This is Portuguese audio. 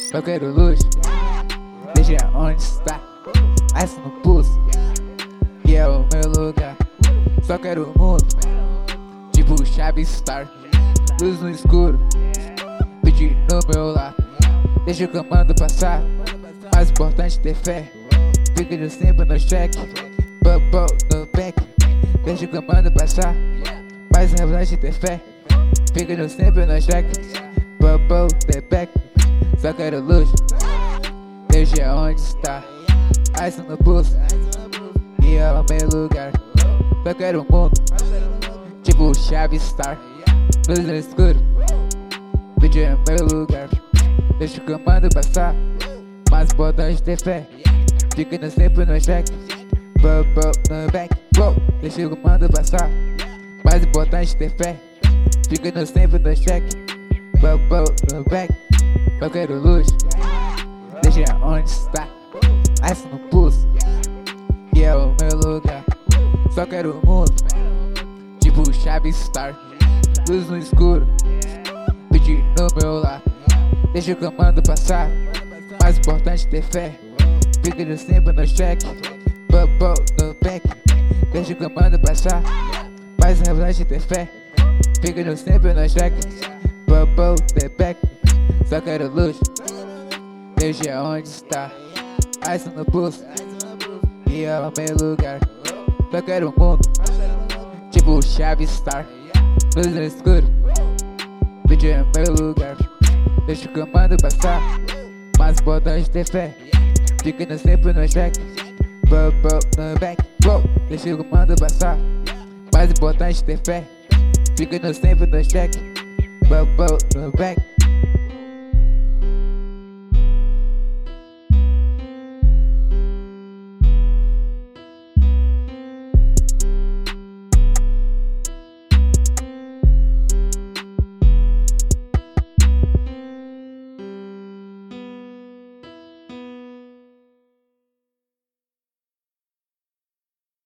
Eu quero luz, deixa onde está. Ice no pulso, que é o meu lugar. Só quero o mundo, tipo chave Star. Luz no escuro, pedir no meu lar. Deixa o comando passar, mais importante ter fé. Fica de sempre no check, bubble no back. Deixa o comando passar, mais importante ter fé. Fica de sempre no check, bubble the back. Só quero luz, deixa onde está. Ice no pulso, e é o meu lugar. Só quero o mundo, tipo chave Star. Luz no escuro, vídeo é meu lugar. Deixa o comando passar, mais importante ter fé. Fica sempre no check, bubble no back. Deixa o comando passar, mais importante ter fé. Fica sempre no check, bubble no back. Eu quero luz, deixa onde está. Ice no pulso, que é o meu lugar. Só quero o mundo, tipo chave Star. Luz no escuro, pedir no meu lar. Deixa o comando passar, mais importante ter fé. Fica sempre no check, bubble no back. Deixa o comando passar, mais importante ter fé. Fica sempre no check, bubble the back. Só quero luz, deixa onde está. Ice no pulso, e é o meu lugar. Só quero o mundo, tipo chave Star. Luz no escuro, vídeo é meu lugar. Deixa o comando passar, mais importante ter fé. Fica sempre no check, bubble no back. Deixa o comando passar, mais importante ter fé. Fica sempre no check, bubble no back.